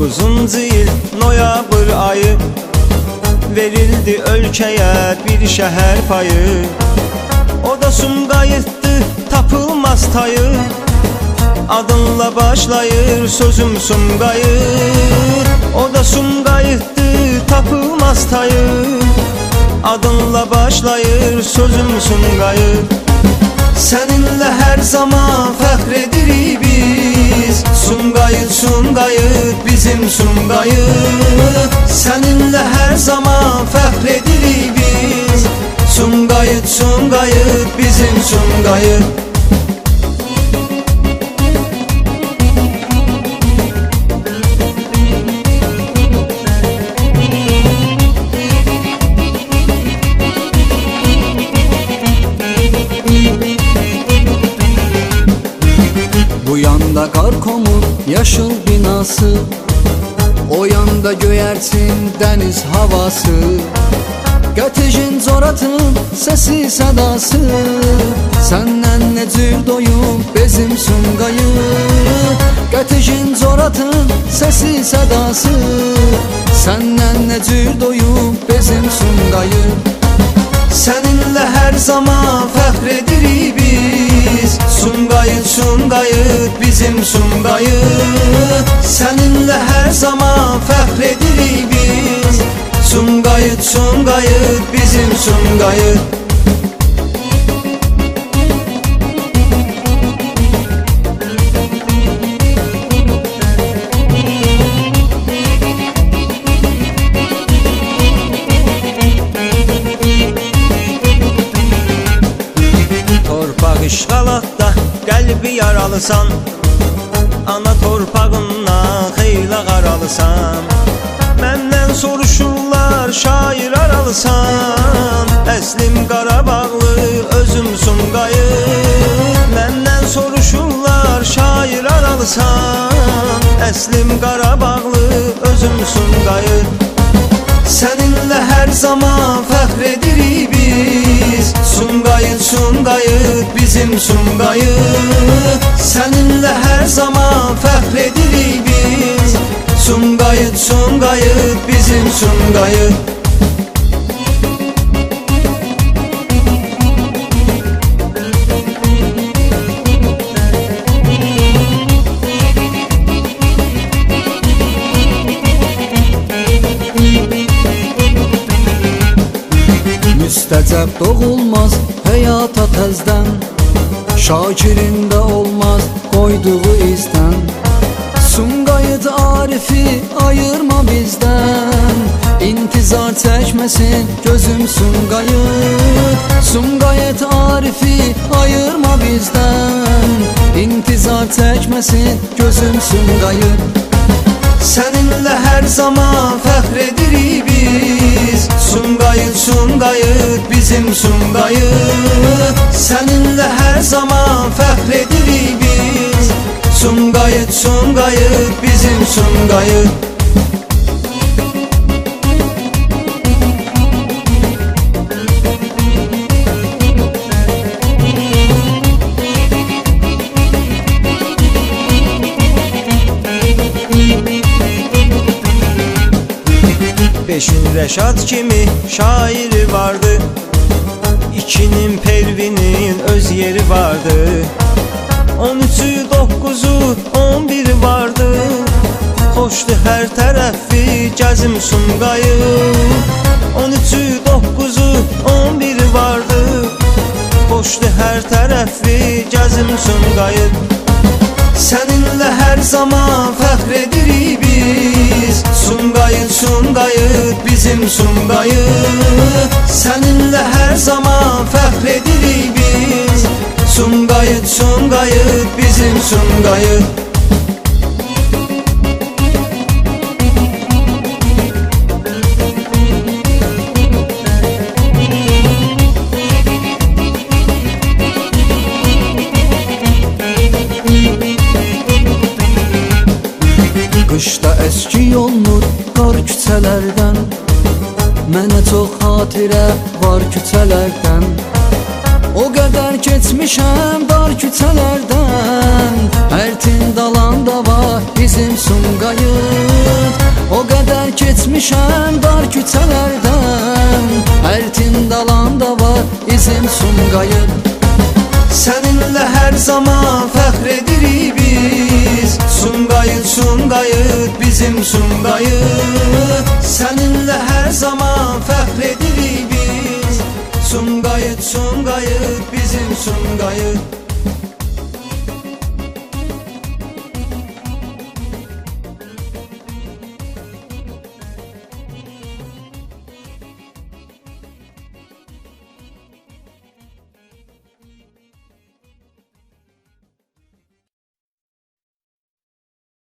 9-cu il noyabr ayı verildi ölkəyə bir şəhər payı. O da Sumqayıtdı tapılmaz tayı, adınla başlayır sözüm Sumqayıt. O da Sumqayıtdı tapılmaz tayı, adınla başlayır sözüm Sumqayıt. Seninle her zaman fəxr edirik biz, Sumqayıt, Sumqayıt, bizim Sumqayıt. Seninle her zaman fəxr edirik biz, Sumqayıt, Sumqayıt, bizim Sumqayıt. Bu yanda Qarkomur yaşıl binası, o yanda göyərçin dəniz havası. Qəticin Coratın səsi sədası, səndən nə cür doyum bezim Sumqayıt. Qəticin Coratın səsi sədası, səndən nə cür doyum bezim Sumqayıt. Seninle her zaman fəxr edirik biz, Sumqayıt, Sumqayıt, bizim Sumqayıt. Seninle her zaman fəxr edirik biz, Sumqayıt, Sumqayıt, bizim Sumqayıt. Torpaq işğalatda qəlbi yaralısan, ana torpağından xeyli qaralısan. Məndən soruşurlar şair aralısan, əslim Qarabağlı özüm Sumqayıt. Məndən soruşurlar şair aralısan, əslim Qarabağlı özüm Sumqayıt. Seninle her zaman fəxr edirik biz, Sumqayıt, Sumqayıt, bizim Sumqayıt. Seninle her zaman fəxr edirik biz, Sumqayıt, Sumqayıt, bizim Sumqayıt. Müstəcəb doğulmaz həyata təzdən, Şakirində olmaz qoyduğu izdən. Sumqayıt Arifi ayırma bizdən, İntizar çəkməsin gözüm Sumqayıt. Sumqayıt Arifi ayırma bizdən, İntizar çəkməsin gözüm Sumqayıt. Seninle her zaman fəxr edirik biz, Sumqayıt, Sumqayıt, bizim Sumqayıt. Seninle her zaman fəxr edirik biz, Sumqayıt, Sumqayıt, bizim Sumqayıt. Beşin Rəşad kimi şairi vardı, İkinin Pervinin öz yeri vardı. 13'ü 9'u 11 vardı, xoşdu hər tərəfi gəzim Sumqayıt. 13'ü 9'u 11 vardı, xoşdu hər tərəfi gəzim Sumqayıt. Seninle her zaman fəxr edirik biz, Sumqayıt, Sumqayıt, bizim Sumqayıt. Seninle her zaman fəxr edirik biz, Sumqayıt, Sumqayıt, bizim Sumqayıt. Qışda əski olmur qar küçələrdən, mənə çox xatirə var küçələrdən. O qədər keçmişəm da dar küçələrdən, Ərtin dalanda var bizim Sumqayıt. O qədər keçmişəm dar küçələrdən, Ərtin dalanda var bizim Sumqayıt. Səninlə hər zaman fəxr edirik biz, Sumqayıt, Sumqayıt, bizim Sumqayıt. Səninlə hər zaman fəxr edirik biz, Sumqayıt, Sumqayıt, bizim Sumqayıt.